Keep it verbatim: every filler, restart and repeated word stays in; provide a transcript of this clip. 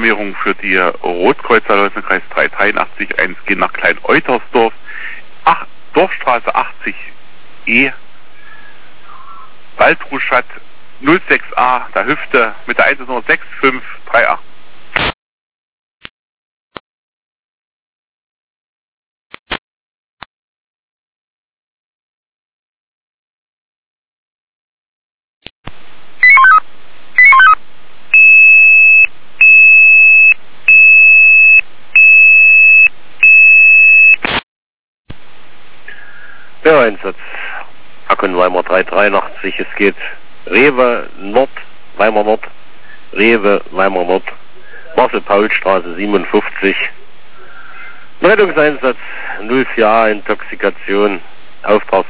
Notalarmierung für die Rotkreuz Kreis drei dreiundachtzig eins G nach Klein-Eutersdorf, Ach, Dorfstraße achtzig E, Waldruschat null sechs A, der Hüfte mit der Einsatznummer sechs fünf drei acht. Ja, Einsatz. Hacken Weimar drei dreiundachtzig, es geht Rewe Nord, Weimar Nord, Rewe Weimar Nord, Marcel-Paul-Straße siebenundfünfzig. Rettungseinsatz null vier A, Intoxikation, Auftrag